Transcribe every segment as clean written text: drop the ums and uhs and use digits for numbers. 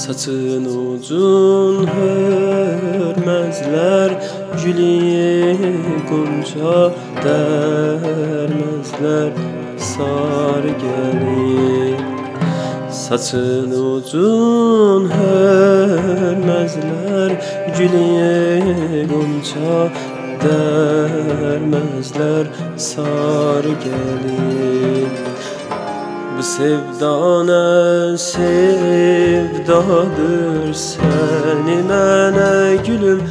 Saçın ucun hörmezler, gülüye gonca dermezler, sarı gelir. Saçın ucun hörmezler, gülüye gonca dermezler, sarı gelir. Bu sevda ne sevdadır, seni mənə gülüm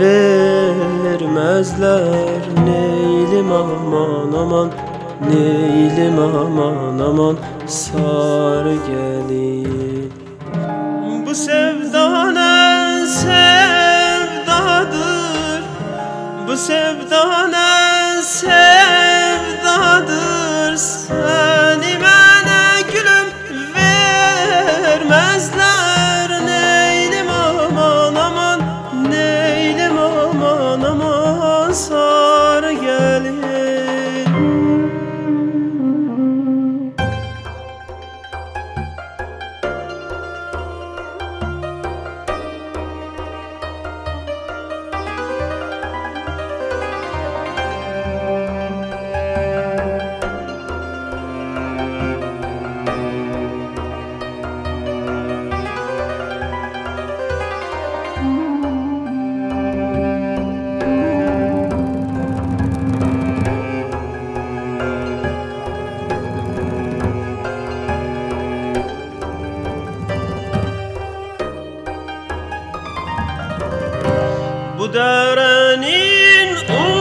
vermezler. Neylim aman aman, neylim aman aman, sarı gelir. Bu sevda ne sevdadır, bu sevda ne sevdadır, seni mənə gülüm vermezler. Neylim aman aman, neylim aman aman, sarı gelir. Bu derenin